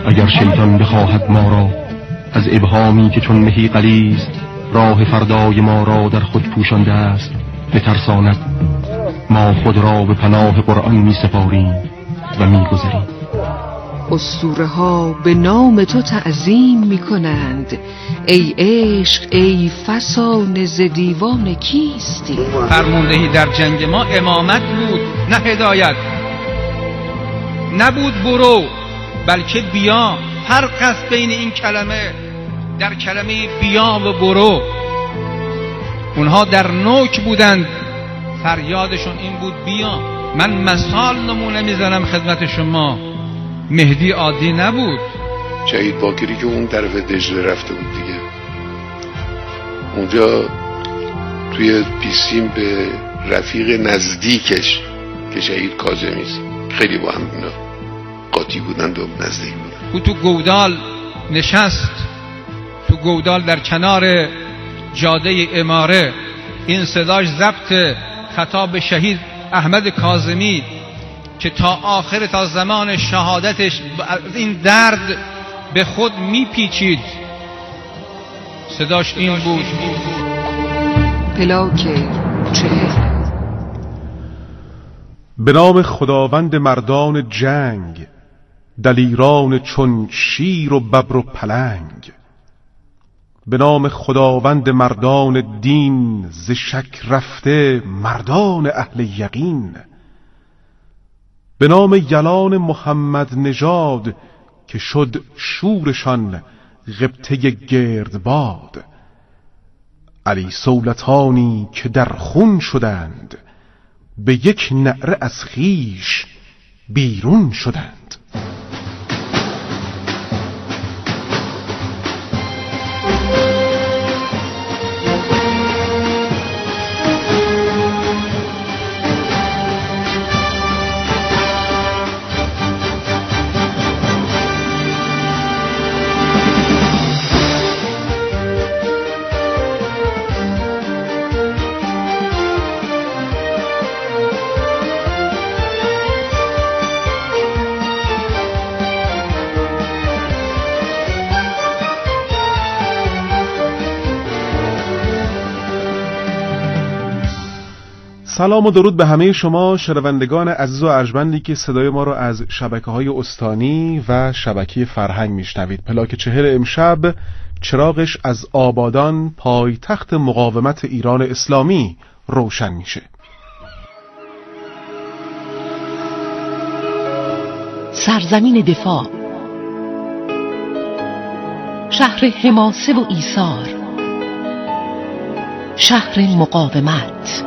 اگر شیطان بخواهد ما را از ابهامی که چون مهی غلیظ راه فردای ما را در خود پوشانده است بترساند، ما خود را به پناه قرآن می سپاریم و می گذریم. اسطوره ها به نام تو تعظیم می کنند. ای عشق ای فسانه ز دیوان کیستی؟ فرماندهی در جنگ ما امامت بود نه هدایت. نبود برو بلکه بیا. فرق است بین این کلمه، در کلمه بیا و برو. اونها در نوک بودند، فریادشون این بود بیا. من مثال نمونه میزنم خدمت شما، مهدی عادی نبود. شهید باکری که اون طرف دجله رفته بود دیگه، اونجا توی پیسیم به رفیق نزدیکش که شهید کاظمی است، خیلی با هم اینا قاطی بودند و نزدیک بودند. او تو گودال نشست، تو گودال در کنار جاده اماره. این صداش ضبط خطاب شهید احمد کاظمی که تا آخر، تا زمان شهادتش این درد به خود میپیچید. صداش این بود: پلاک 40. به نام خداوند مردان جنگ، دلیران چون شیر و ببر و پلنگ. به نام خداوند مردان دین، ز شک رفته مردان اهل یقین. به نام یلان محمد نژاد، که شد شورشان غبطه گردباد. علی سولطانی که در خون شدند، به یک نعره از خویش بیرون شدند. سلام و درود به همه شما شنوندگان عزیز و ارجمندی که صدای ما را از شبکه‌های استانی و شبکه فرهنگ میشنوید. پلاک 40 امشب چراغش از آبادان، پایتخت مقاومت ایران اسلامی، روشن میشه. سرزمین دفاع، شهر حماسه و ایثار، شهر مقاومت،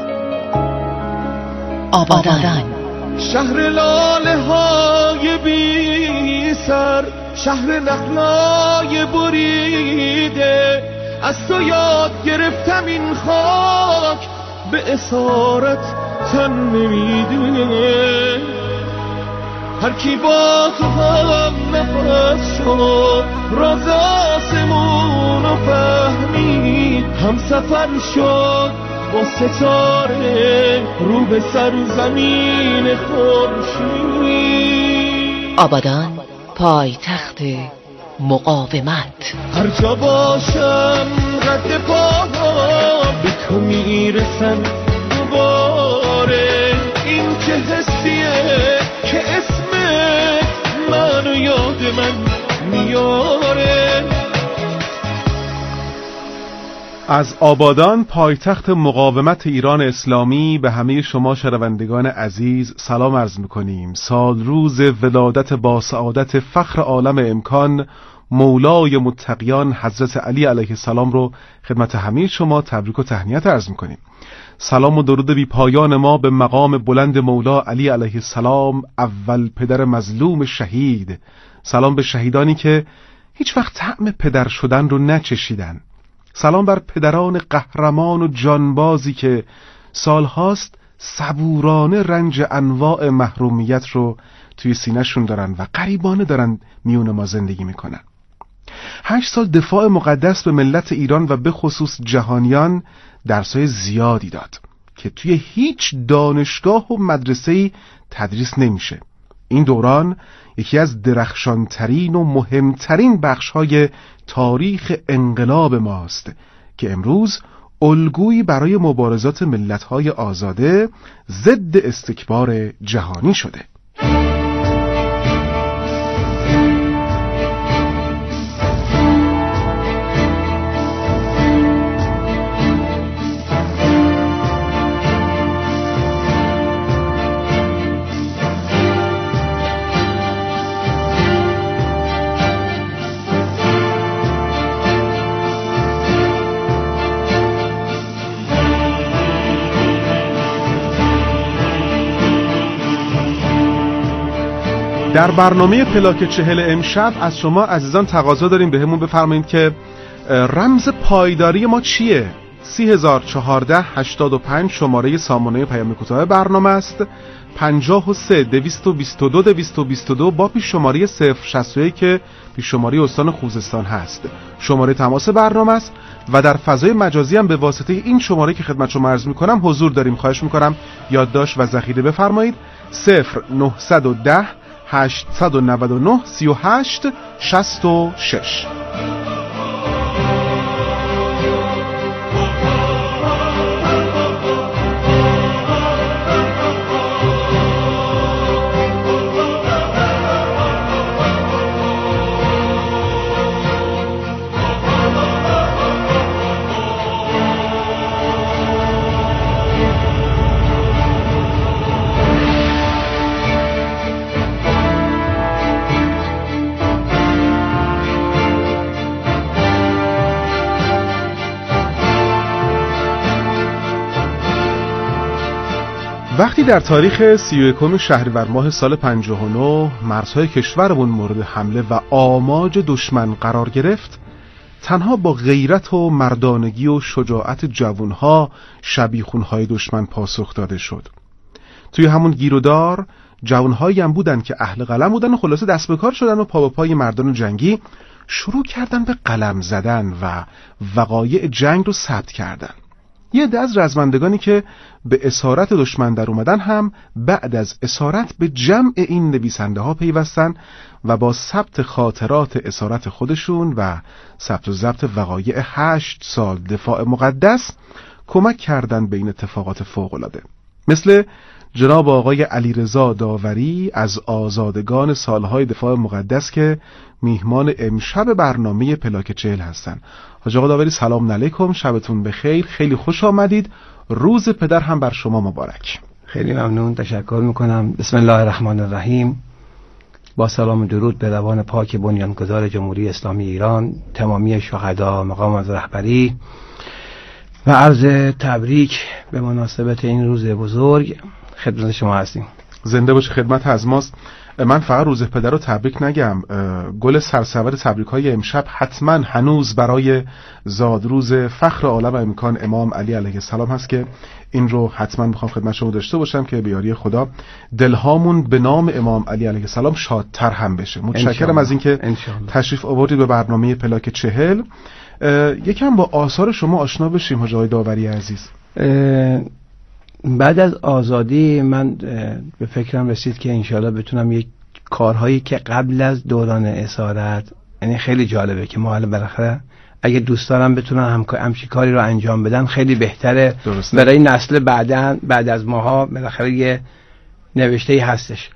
آبادان. شهر لاله های بی سر، شهر نخلای بریده. از تو یاد گرفتم این خاک به اسارت تن نمیده. هر کی با تو هم نفس شد، راز آسمون رو فهمید. هم سفر شد با ستاره رو به سرزمین خورشید. آبادان، پایتخت مقاومت. هر جا باشم رد پاها به تو میرسن دوباره. این چه حسیه که اسمت منو یاد من میاره. از آبادان، پایتخت مقاومت ایران اسلامی، به همه شما شنوندگان عزیز سلام عرض میکنیم. سال روز ولادت با سعادت فخر عالم امکان مولای متقیان حضرت علی علیه السلام رو خدمت همه شما تبریک و تهنیت عرض میکنیم. سلام و درود بی پایان ما به مقام بلند مولا علی علیه السلام، اول پدر مظلوم شهید. سلام به شهیدانی که هیچ وقت طعم پدر شدن رو نچشیدن. سلام بر پدران قهرمان و جانبازی که سالهاست صبورانه رنج انواع محرومیت رو توی سینه‌شون دارن و غریبانه دارن میون ما زندگی میکنن. 8 سال دفاع مقدس به ملت ایران و به خصوص جهانیان درسای زیادی داد که توی هیچ دانشگاه و مدرسه‌ای تدریس نمیشه. این دوران یکی از درخشانترین و مهمترین بخش‌های تاریخ انقلاب ماست که امروز الگویی برای مبارزات ملت‌های آزاده ضد استکبار جهانی شده. در برنامه پلاک 40 امشب از شما عزیزان تقاضا داریم به همون بفرمایید که رمز پایداری ما چیه؟ 301485 شماره سامانه پیام کوتاه برنامه است. 53 222 222 با پیش شماره 061 که پیش شماره استان خوزستان هست شماره تماس برنامه است و در فضای مجازی هم به واسطه این شماره که خدمت شما عرض میکنم حضور داریم. خواهش میکنم یادداشت و ذخیره بفرمایید. 0910 899 38 66. وقتی در تاریخ 31 شهریور ماه سال 59 مرزهای کشورمون مورد حمله و آماج دشمن قرار گرفت، تنها با غیرت و مردانگی و شجاعت جوانها شبیخونهای دشمن پاسخ داده شد. توی همون گیرودار جوانهایی هم بودن که اهل قلم بودن و خلاصه دست به کار شدن و پا به پای مردان جنگی شروع کردن به قلم زدن و وقایع جنگ رو ثبت کردن. یه عده از رزمندگانی که به اسارت دشمن در اومدن هم بعد از اسارت به جمع این نویسنده ها پیوستن و با ثبت خاطرات اسارت خودشون و ثبت و ضبط وقایع 8 سال دفاع مقدس کمک کردن به این اتفاقات فوق‌العاده. مثل جناب آقای علیرضا داوری از آزادگان سالهای دفاع مقدس که میهمان امشب برنامه پلاک 40 هستن. حاج آقا داوری سلام علیکم، شبتون بخیر، خیلی خوش آمدید، روز پدر هم بر شما مبارک. خیلی ممنون، تشکر میکنم. بسم الله الرحمن الرحیم. با سلام و درود به روان پاک بنیانگذار جمهوری اسلامی ایران، تمامی شهدا مقام از رهبری و عرض تبریک به مناسبت این روز بزرگ خدمت شما هستیم. زنده باشه، خدمت از ماست. من فقط روز پدر رو تبریک نگم، گل سرسبد تبریک‌های امشب حتما هنوز برای زادروز فخر عالم امکان امام علی علیه السلام هست که این رو حتما میخوام خدمت شما داشته باشم که به یاری خدا دلهامون به نام امام علی علیه السلام شادتر هم بشه. متشکرم از اینکه تشریف آوردید به برنامه پلاک 40. یکم با آثار شما آشنا بشیم حاج آقای داوری عزیز. بعد از آزادی من به فکرم رسید که انشاءالله بتونم یک کارهایی که قبل از دوران اسارت، یعنی خیلی جالبه که ما بالاخره اگه دوستانم بتونن همچین کاری رو انجام بدن خیلی بهتره. درسته. برای نسل بعد از ماها بالاخره یه نوشته‌ای هستش.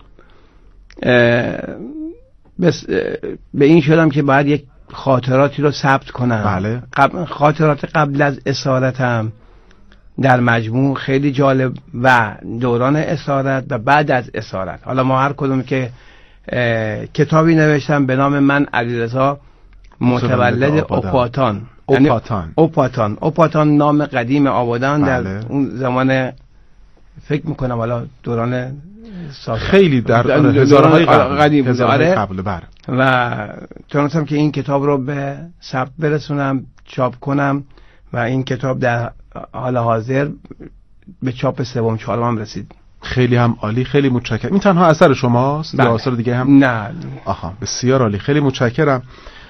بس به این شدم که باید یک خاطراتی رو ثبت کنم. بله. خاطرات قبل از اسارتم در مجموع خیلی جالب و دوران اسارت و بعد از اسارت. حالا ما هر کدوم که کتابی نوشتم به نام من علیرضا متولد اوپاتان. اوپاتان نام قدیم آبادان. بله. در اون زمان فکر میکنم حالا دوران خیلی در هزارهای قدیم قبل بر و تونستم که این کتاب رو به ثبت برسونم، چاپ کنم و این کتاب در حال حاضر به چاپ 3-4 هم رسید. خیلی هم عالی، خیلی متشکرم. این تنها اثر شماست؟ یا آثار دیگه هم؟ نه. آها، بسیار عالی، خیلی متشکرم.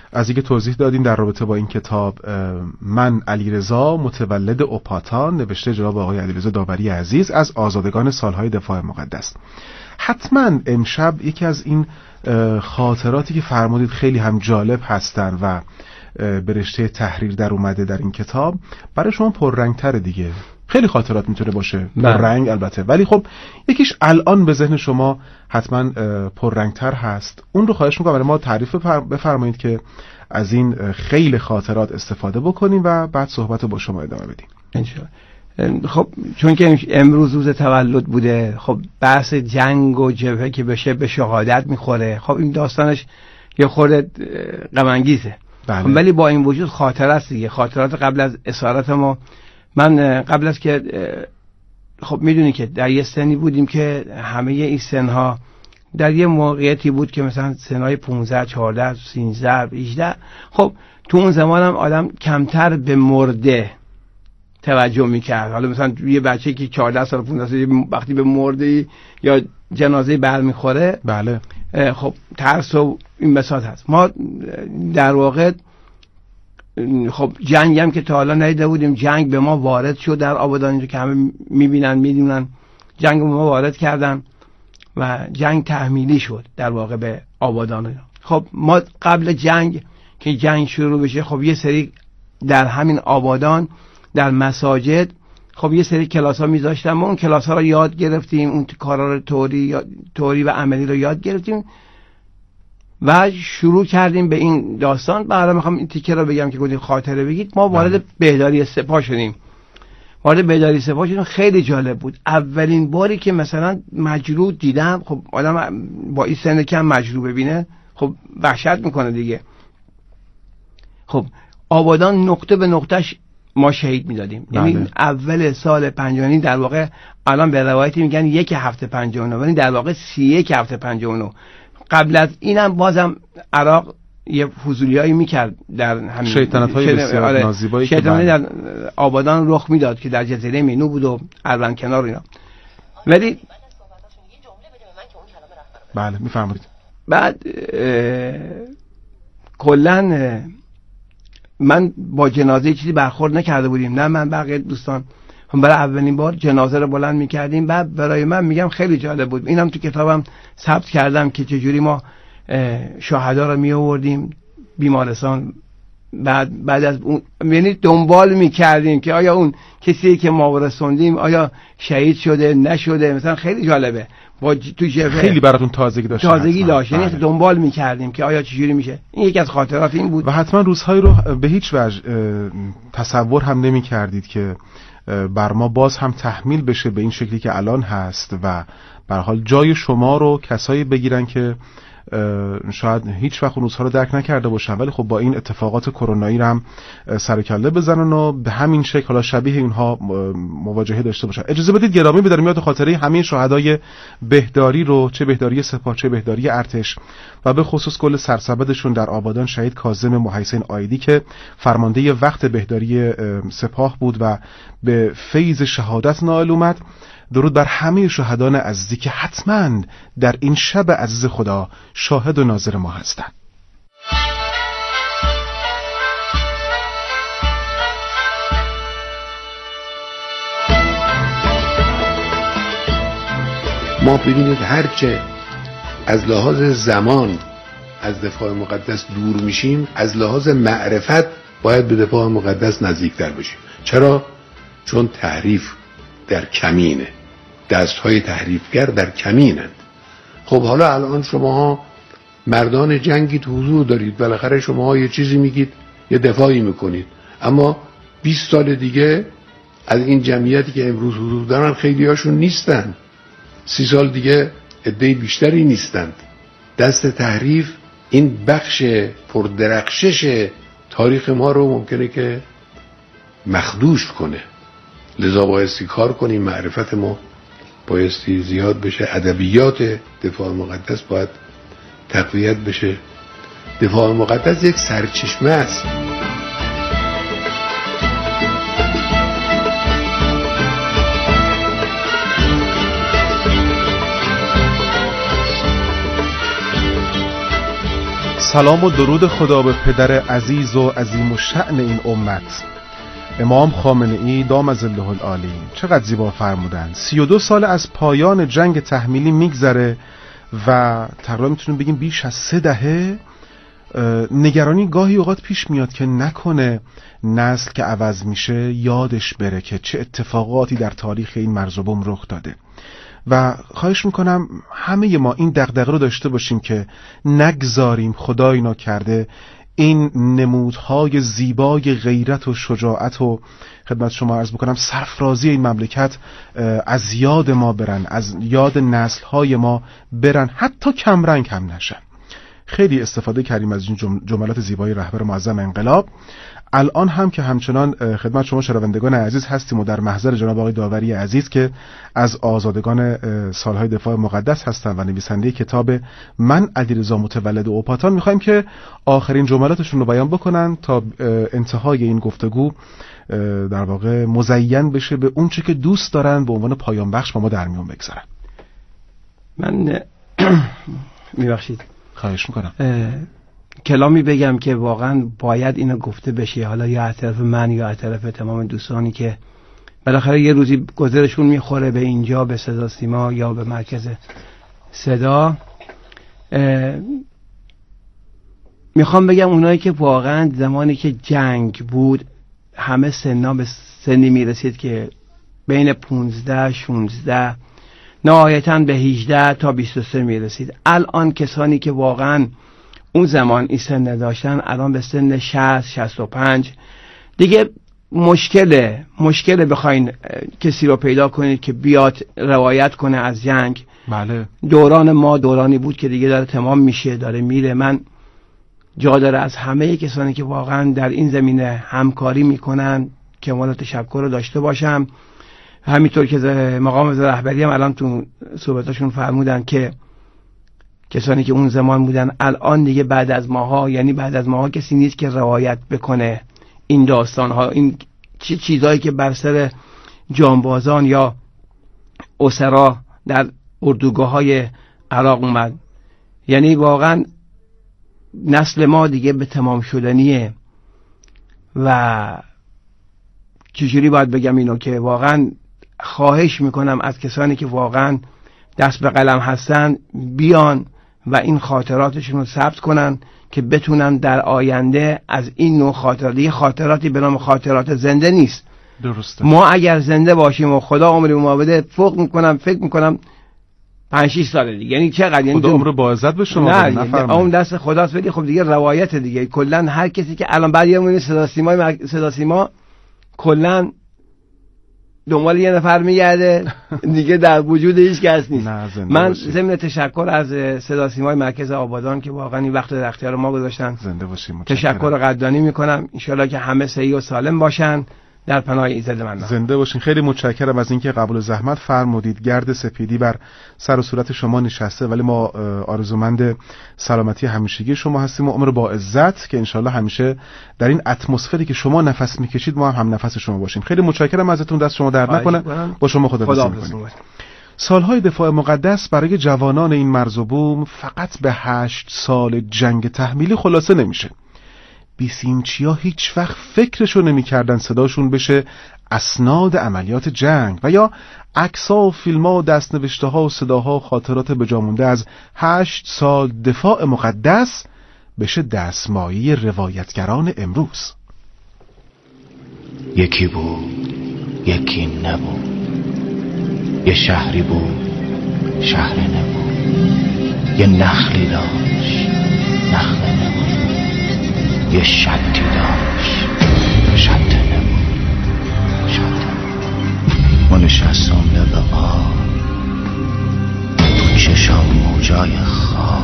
از اینکه توضیح دادین در رابطه با این کتاب من علیرضا متولد اوپاتان، نوشته جناب آقای علیرضا داوری عزیز، از آزادگان سالهای دفاع مقدس. حتما امشب یکی از این خاطراتی که فرمودید خیلی هم جالب هستن و به رشته تحریر در اومده در این کتاب برای شما پررنگ‌تر دیگه. خیلی خاطرات میتونه باشه پررنگ البته، ولی خب یکیش الان به ذهن شما حتما پررنگ‌تر هست. اون رو خواهش میکنم برای ما تعریف بفرمایید که از این خیلی خاطرات استفاده بکنیم و بعد صحبت با شما ادامه بدیم انشاءالله. خب چون که امروز روز تولد بوده، خب بحث جنگ و جبهه که بشه به شهادت میخوره، خب این داستانش یه خورده غم انگیزه. بله. خب ولی با این وجود خاطره است دیگه. خاطرات قبل از اسارت ما، من قبل از که خب میدونی که در یه سنی بودیم که همه این سنها در یه موقعیتی بود که مثلا سنهای 15 14 13 18، خب تو اون زمان هم آدم کمتر به مرده توجه میکرد. حالا مثلا یه بچه که 14 سال 15 سال وقتی به مرده یا جنازه برمیخوره، بله خب ترس و این بساط هست. ما در واقع خب جنگ هم که تا حالا ندیده بودیم، جنگ به ما وارد شد در آبادان که همه میدونن جنگ به ما وارد کردن و جنگ تحمیلی شد در واقع به آبادان. خب ما قبل جنگ که جنگ شروع بشه، خب یه سری در همین آبادان در مساجد خب یه سری کلاس ها میذاشتن، ما اون کلاس ها رو یاد گرفتیم، اون کارا رو توری و عملی رو یاد گرفتیم و شروع کردیم به این داستان. بعدا میخوام این تیکه رو بگم که گفتید خاطره بگید. ما وارد بهداری سپاه شدیم. خیلی جالب بود. اولین باری که مثلا مجروح دیدم، خب آدم با این سن کم مجروح ببینه خب وحشت میکنه دیگه. خب آبادان نقطه به نقطهش ما شهید میدادیم. یعنی اول سال 59 در واقع، الان به روایتی میگن 1 هفته 59، ولی در واقع 31 هفته 59. قبل از اینم بازم عراق یه فضولیایی میکرد در همین شیطنت‌های بسیار نازیبایی که در آبادان رخ میداد که در جزیره مینو بود و اروند کنار اینا. ولی بله میفهمید. بعد کلاً من با جنازه چیزی برخورد نکرده بودیم، نه من بقیه دوستان. هم برای اولین بار جنازه رو بلند میکردیم. بعد برای من میگم خیلی جالب بود، اینم تو کتابم ثبت کردم که چجوری ما شهدا رو می آوردیم بیمارستان. بعد از اون یعنی دنبال میکردیم که آیا اون کسی که ما رسوندیم آیا شهید شده نشده. مثلا خیلی جالبه، با تو جبهه خیلی براتون تازگی داشت. یعنی دنبال میکردیم که آیا چجوری میشه. این یکی از خاطرات این بود. و حتما روزهایی رو به هیچ وجه تصور هم نمیکردید که بر ما باز هم تحمیل بشه به این شکلی که الان هست و به هر حال جای شما رو کسایی بگیرن که شاید هیچ وقت روزها رو درک نکرده باشن، ولی خب با این اتفاقات کرونایی رو هم سر کله بزنن و به همین شکل حالا شبیه اینها مواجهه داشته باشن. اجازه بدید گرامی بداریم یاد خاطره همه شهدای بهداری رو، چه بهداری سپاه چه بهداری ارتش، و به خصوص کل سرسبدشون در آبادان، شهید کاظم محیسن آیدی که فرمانده وقت بهداری سپاه بود و به فیض شهادت نائل اومد. درود بر همه شهدان عزیزی که حتما در این شب عزیز خدا شاهد و ناظر ما هستند. ما ببینید هرچه از لحاظ زمان از دفاع مقدس دور میشیم، از لحاظ معرفت باید به دفاع مقدس نزدیکتر بشیم. چرا؟ چون تحریف در کمینه، دستهای تحریفگر در کمینند. خب حالا الان شماها مردان جنگی تو حضور دارید، بالاخره شماها یه چیزی میگید، یه دفاعی میکنید، اما 20 سال دیگه از این جمعیتی که امروز حضور دارن خیلی هاشون نیستن، 30 سال دیگه عده بیشتری نیستند. دست تحریف این بخش پردرخشش تاریخ ما رو ممکنه که مخدوش کنه. لذا بایستی کار کنیم، معرفت ما بایستی زیاد بشه، ادبیات دفاع مقدس باید تقویت بشه. دفاع مقدس یک سرچشمه است. سلام و درود خدا به پدر عزیز و عظیم الشأن این امت، امام خامنه‌ای دام ظله العالی. چقدر زیبا فرمودن. 32 سال از پایان جنگ تحمیلی میگذره و تقریبا میتونیم بگیم بیش از 3 دهه نگرانی گاهی اوقات پیش میاد که نکنه نسل که عوض میشه یادش بره که چه اتفاقاتی در تاریخ این مرز و بوم رخ داده. و خواهش میکنم همه ما این دغدغه رو داشته باشیم که نگذاریم خدای ناکرده این نمودهای زیبای غیرت و شجاعت و خدمت شما عرض بکنم سرفرازی این مملکت از یاد ما برن، از یاد نسلهای ما برن، حتی کمرنگ هم نشن. خیلی استفاده کردیم از این جملات زیبای رهبر معظم انقلاب. الان هم که همچنان خدمت شما شنوندگان عزیز هستیم و در محضر جناب آقای داوری عزیز که از آزادگان سالهای دفاع مقدس هستن و نویسنده کتاب من علیرضا متولد اوپاتان، میخوایم که آخرین جملاتشون رو بیان بکنن تا انتهای این گفتگو در واقع مزین بشه به اون چی که دوست دارن به عنوان پایان بخش با ما در میون بگذارن. من میبخشید خواهش میکنم کلامی بگم که واقعا باید اینو گفته بشه، حالا یا از طرف من یا از طرف تمام دوستانی که بالاخره یه روزی گذرشون میخوره به اینجا، به صدا سیما یا به مرکز صدا. میخوام بگم اونایی که واقعا زمانی که جنگ بود همه سنا به سنی میرسید که بین 15 16 نهایتاً به 18 تا 23 میرسید. الان کسانی که واقعا اون زمان این سن داشتن الان به سن 60 65 دیگه مشکله بخواین کسی رو پیدا کنید که بیاد روایت کنه از جنگ. بله. دوران ما دورانی بود که دیگه داره تمام میشه، داره میره. من جا داره از همه کسانی که واقعا در این زمینه همکاری میکنن کمال تشکر رو داشته باشم. همینطور که مقام رهبری هم الان تو صحبتاشون فرمودن که کسانی که اون زمان بودن الان دیگه بعد از ماها، یعنی بعد از ماها کسی نیست که روایت بکنه این داستانها، این چیزایی که بر سر جانبازان یا اسرا در اردوگاه‌های عراق اومد. یعنی واقعا نسل ما دیگه به تمام شدنیه و چجوری باید بگم اینو که واقعا خواهش میکنم از کسانی که واقعا دست به قلم هستن بیان و این خاطراتشون رو ثبت کنن که بتونن در آینده از این نوع خاطراتی به نام خاطرات زنده نیست. درسته. ما اگر زنده باشیم و خدا عمر ما بده فکر میکنم 5-6 سال دیگه، یعنی چقدر، یعنی خدا عمر با عزت به شما بده. نه اون دست خداست، ولی خب دیگه روایت دیگه کلا هر کسی که الان بعد یه صدا سیما کلا دنبال یه نفر میگرده دیگه در وجود هیچ کس نیست. من ضمن تشکر از صدا سیمای مرکز آبادان که واقعا این وقت در اختیار ما گذاشتن زنده باشیم تشکر قدردانی میکنم. انشالله که همه صحیح و سالم باشن در پناه ایزد من. زنده باشین. خیلی متشکرم از اینکه قبول زحمت فرمودید. گرد سپیدی بر سر و صورت شما نشسته ولی ما آرزومند سلامتی همیشگی شما هستیم و عمر با عزت که انشالله همیشه در این اتمسفری که شما نفس میکشید ما هم نفس شما باشیم. خیلی متشکرم ازتون، دست شما درد نکنه. با شما خداحافظی می‌کنیم. سالهای دفاع مقدس برای جوانان این مرز و بوم فقط به 8 سال جنگ تحمیلی خلاصه نمیشه. بیسیمچیا هیچ وقت فکرشو نمی کردن صداشون بشه اسناد عملیات جنگ و یا عکس‌ها و فیلم‌ها و دستنوشته‌ها و صداها و خاطرات بجامونده از 8 سال دفاع مقدس بشه دستمایه روایتگران امروز. یکی بود یکی نبود، یه شهری بود شهر نبود، یه نخلی داشت نخل نبود، یه شطی داشت شط نبود شط نبود. ما نشستم لب آب تو چشام موجای خواب،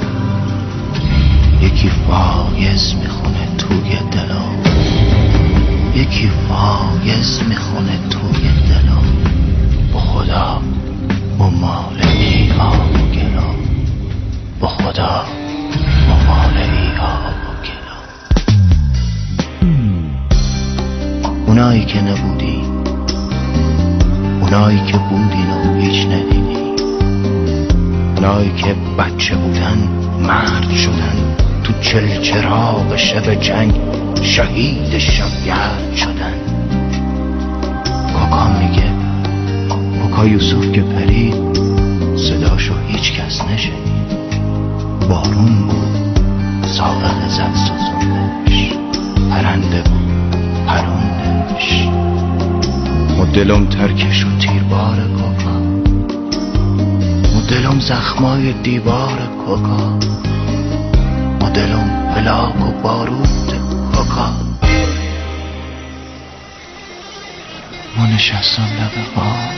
یکی وایز میخونه توی دلم، یکی وایز میخونه توی دلم. با خدا ممال ای آب و گلم، با خدا ممال ای آب و گلم. اونایی که نبودی، اونایی که بودین و هیچ ندیدی، اونایی که بچه بودن مرد شدن تو چلچراغ شب جنگ شهید شبگرد شدن. کاکا میگه کاکا یوسف که پرید صداشو هیچ کس نشنید. بارون بود ساغر زد سوزوندش، پرنده بود پروندش. و دلم ترکش و تیربار کاکا، و دلم زخمای دیوار کاکا، و دلم پلاک و بارود کاکا. ما نشستم لب آب،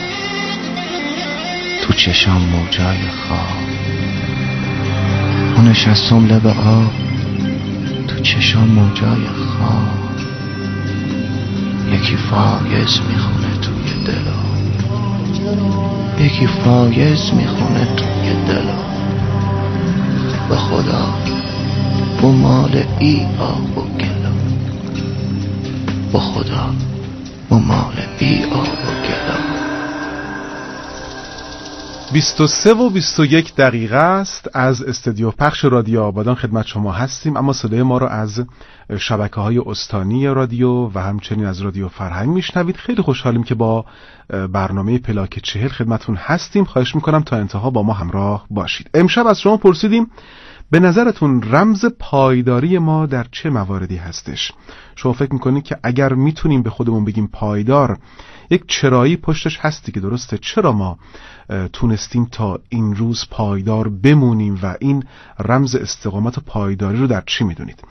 تو چشم موجای خواب. ما نشستم لب آب، تو چشم موجای خواب. یکی فایز میخونه توی دلم، یکی فایز میخونه توی دلم. به خدا با مال ای آب و گلم، به خدا با مال ای آب و گلم. 23 و 21 دقیقه است از استودیو پخش رادیو آبادان خدمت شما هستیم، اما صدای ما را از شبکه‌های استانی رادیو و همچنین از رادیو فرهنگ میشنوید. خیلی خوشحالیم که با برنامه پلاک 40 خدمتون هستیم. خواهش میکنم تا انتها با ما همراه باشید. امشب از شما پرسیدیم به نظرتون رمز پایداری ما در چه مواردی هستش؟ شما فکر میکنید که اگر میتونیم به خودمون بگیم پایدار، یک چرایی پشتش هستی که درسته چرا ما تونستیم تا این روز پایدار بمونیم و این رمز استقامت و پایداری رو در چی میدونید؟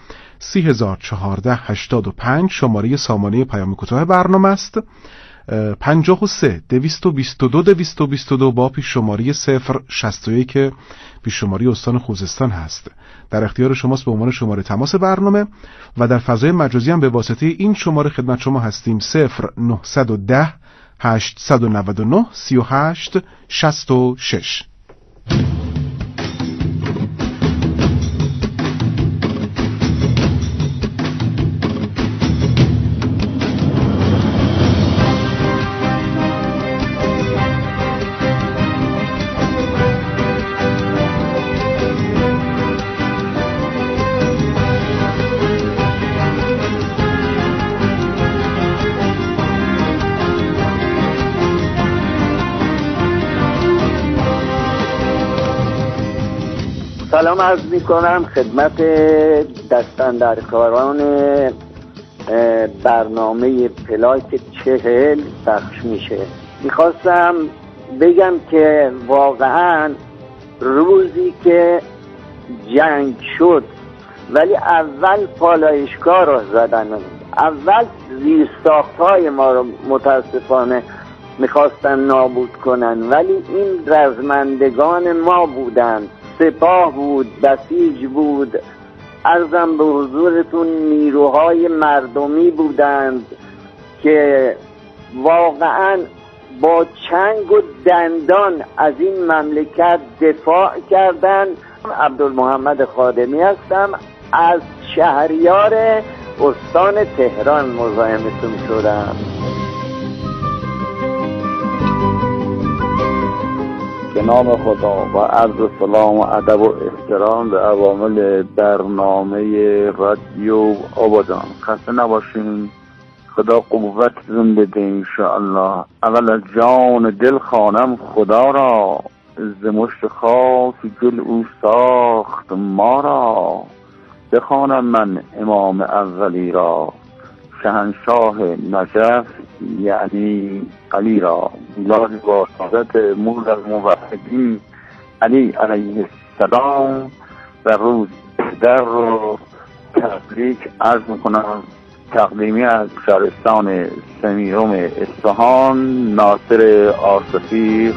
301485 شماره سامانه پیام کوتاه برنامه است. 53 222 222 با پیش شماره 061 که پیش شماره استان خوزستان هست در اختیار شماست به عنوان شماره تماس برنامه، و در فضای مجازی هم به واسطه این شماره خدمت شما هستیم 0910 899 38 66. سلام عرض می کنم خدمت دستاندرکاران برنامه پلاک 40 پخش میشه. میخواستم بگم که واقعا روزی که جنگ شد ولی اول پالایشگاه را زدن، اول زیرساخت‌های ما رو متاسفانه میخواستن نابود کنن، ولی این رزمندگان ما بودند، سپاه بود، بسیج بود، عرضم به حضورتون نیروهای مردمی بودند که واقعا با چنگ و دندان از این مملکت دفاع کردند. عبدالمحمد خادمی هستم، از شهریار استان تهران مزاحمتون شدم. به نام خدا و عرض سلام و ادب و احترام به عوامل برنامه رادیو آبادان. خسته نباشین، خدا قوتتون بده انشاءالله. اول از جان دل خوانم خدا را، ز مشت خاک گل او ساخت ما را. بخوانم من امام اولی را، شهنشاه نجف یعنی علی را. میلاد با سعادت مولد الموحدین علی علیه السلام و روز در رو تبریک عرض میکنم. تقدیمی از شهرستان سمیرم اصفهان، ناصر آصفی.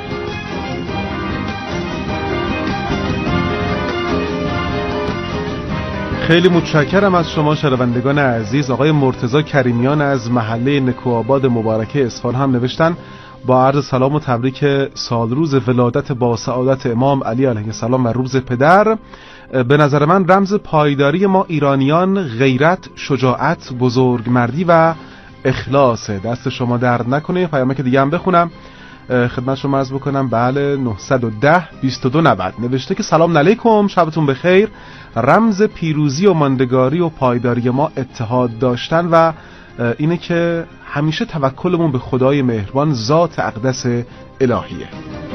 خیلی متشکرم از شما شنوندگان عزیز. آقای مرتضی کریمیان از محله نکوآباد مبارکه اصفهان هم نوشتن با عرض سلام و تبریک سالروز ولادت با سعادت امام علی علیه السلام و روز پدر. به نظر من رمز پایداری ما ایرانیان غیرت، شجاعت، بزرگمردی و اخلاصه. دست شما درد نکنه. پیامک دیگه هم بخونم. خدمت شما عرض بکنم بله 910 2290 نوشته که سلام علیکم، شبتون بخیر. رمز پیروزی و ماندگاری و پایداری ما اتحاد داشتن و اینه که همیشه توکلمون به خدای مهربان ذات اقدس الهیه.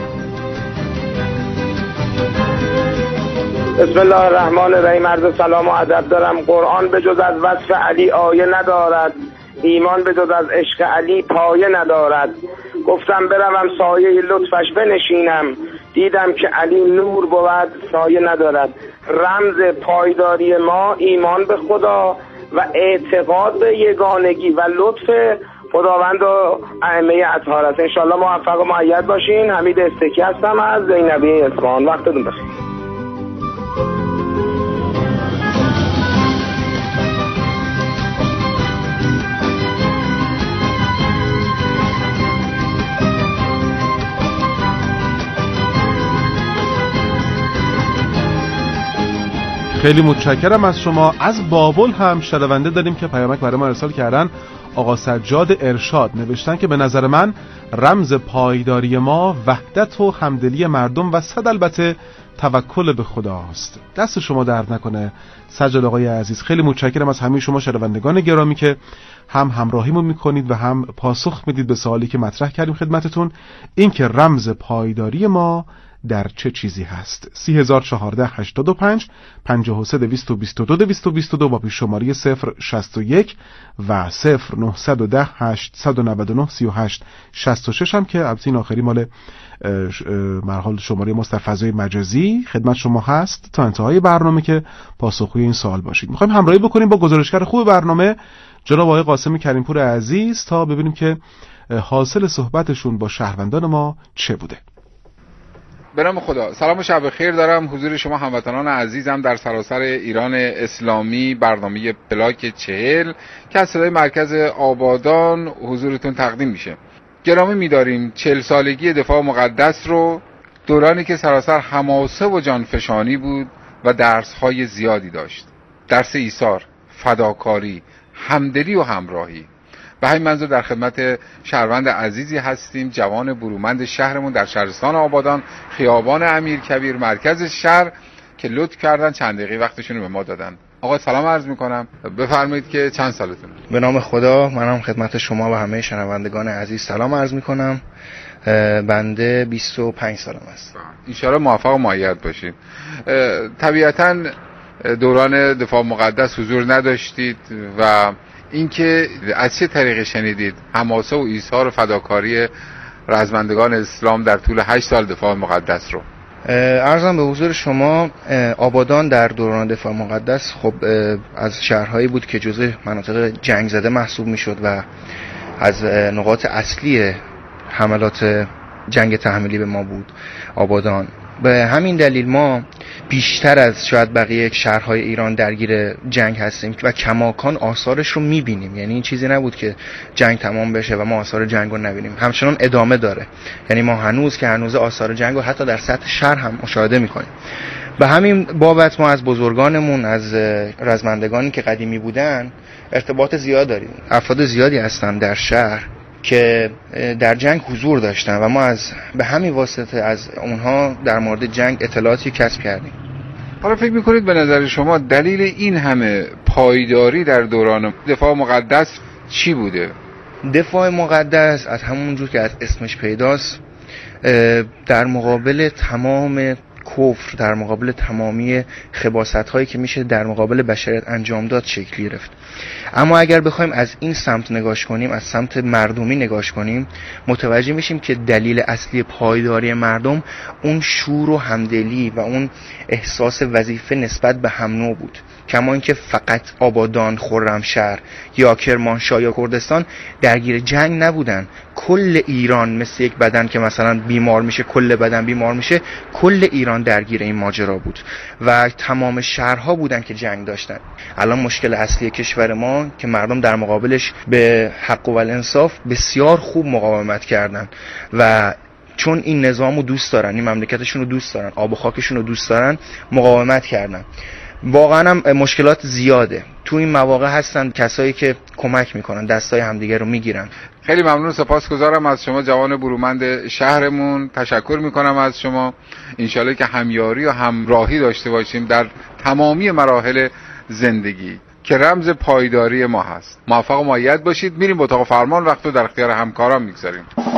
بسم الله الرحمن الرحیم. عرض سلام و ادب دارم. قرآن به جز از وصف علی آیه ندارد، ایمان به جز از عشق علی پایه ندارد. گفتم بروم سایه لطفش بنشینم، دیدم که علی نور بود سایه ندارد. رمز پایداری ما ایمان به خدا و اعتقاد به یگانگی و لطف خداوند و ائمه اطهار است. انشالله موفق و مؤید باشین. حمید استکی هستم از زینبیه اصفهان. وقتتون بخیر. خیلی متشکرم از شما. از بابل هم شنونده داریم که پیامک برای ما ارسال کردن. آقا سجاد ارشاد نوشتن که به نظر من رمز پایداری ما وحدت و همدلی مردم و صد البته توکل به خداست. دست شما درد نکنه سجاد آقای عزیز. خیلی متشکرم از همه شما شنوندگان گرامی که هم همراهیمون میکنید و هم پاسخ میدید به سوالی که مطرح کردیم خدمتتون. این که رمز پایداری ما در چه چیزی هست. 3014 85 53 222 222 با پیش شماری 061 و 0910 899 38 66 هم که البته این آخری مال مرحال شماره ما در فضای مجازی خدمت شما هست تا انتهای برنامه که پاسخگوی این سوال باشید. میخوایم همراهی بکنیم با گزارشگر خوب برنامه جناب آقای قاسم کریمپور عزیز تا ببینیم که حاصل صحبتشون با شهروندان ما چه بوده. به نام خدا. سلام و شب خیر دارم حضور شما هموطنان عزیزم در سراسر ایران اسلامی. برنامه پلاک 40 که از صدای مرکز آبادان حضورتون تقدیم میشه. گرامی می‌داریم 40 سالگی دفاع مقدس رو، دورانی که سراسر حماسه و جانفشانی بود و درس‌های زیادی داشت. درس ایثار، فداکاری، همدلی و همراهی. به همین منظور در خدمت شهروند عزیزی هستیم، جوان برومند شهرمون در شهرستان آبادان، خیابان امیرکبیر مرکز شهر، که لطف کردن چند دقیقه وقتشون رو به ما دادن. آقا سلام عرض میکنم، بفرمایید که چند سالتونه؟ به نام خدا. منم خدمت شما و همه شنوندگان عزیز سلام عرض میکنم. بنده 25 سالم است. ان شاءالله موفق و مؤید باشید. طبیعتاً دوران دفاع مقدس حضور نداشتید و اینکه از چه طریقی شنیدید حماسه و ایثار و فداکاری رزمندگان اسلام در طول 8 سال دفاع مقدس رو؟ عرضم به حضور شما آبادان در دوران دفاع مقدس خب از شهرهایی بود که جزء مناطق جنگ زده محسوب میشد و از نقاط اصلی حملات جنگ تحمیلی به ما بود آبادان. به همین دلیل ما بیشتر از شاید بقیه شهرهای ایران درگیر جنگ هستیم و کماکان آثارش رو میبینیم. یعنی این چیزی نبود که جنگ تمام بشه و ما آثار جنگ رو نبینیم، همچنان ادامه داره. یعنی ما هنوز آثار جنگ رو حتی در سطح شهر هم مشاهده میکنیم. به همین بابت ما از بزرگانمون، از رزمندگانی که قدیمی بودن ارتباط زیاد داریم. افراد زیادی هستن در شهر که در جنگ حضور داشتن و ما به همین واسطه از اونها در مورد جنگ اطلاعاتی کسب کردیم. حالا فکر میکنید به نظر شما دلیل این همه پایداری در دوران دفاع مقدس چی بوده؟ دفاع مقدس از همون جور که از اسمش پیداست در مقابل تمام کفر، در مقابل تمامی خباثت هایی که میشه در مقابل بشریت انجام داد شکل گرفت. اما اگر بخوایم از این سمت نگاش کنیم، از سمت مردمی نگاش کنیم، متوجه میشیم که دلیل اصلی پایداری مردم اون شور و همدلی و اون احساس وظیفه نسبت به هم نوع بود. کما اینکه فقط آبادان، خرمشهر یا کرمانشاه یا کردستان درگیر جنگ نبودن. کل ایران مثل یک بدن که مثلا بیمار میشه، کل بدن بیمار میشه، کل ایران درگیر این ماجرا بود و تمام شهرها بودن که جنگ داشتن. الان مشکل اصلی کشور ما که مردم در مقابلش به حق و الانصاف بسیار خوب مقاومت کردن و چون این نظامو دوست دارن، این مملکتشون رو دوست دارن، آب و خاکشون رو دوست دارن، مقاومت کردن. واقعا هم مشکلات زیاده. تو این مواقع هستن کسایی که کمک میکنن، دستای همدیگه رو میگیرن. خیلی ممنون، سپاسگزارم از شما جوان برومند شهرمون. تشکر میکنم از شما. انشالله که همیاری و همراهی داشته باشیم در تمامی مراحل زندگی که رمز پایداری ما هست. موفق و مؤید باشید. میریم به اتاق فرمان، وقت رو در اختیار همکاران میگذاریم.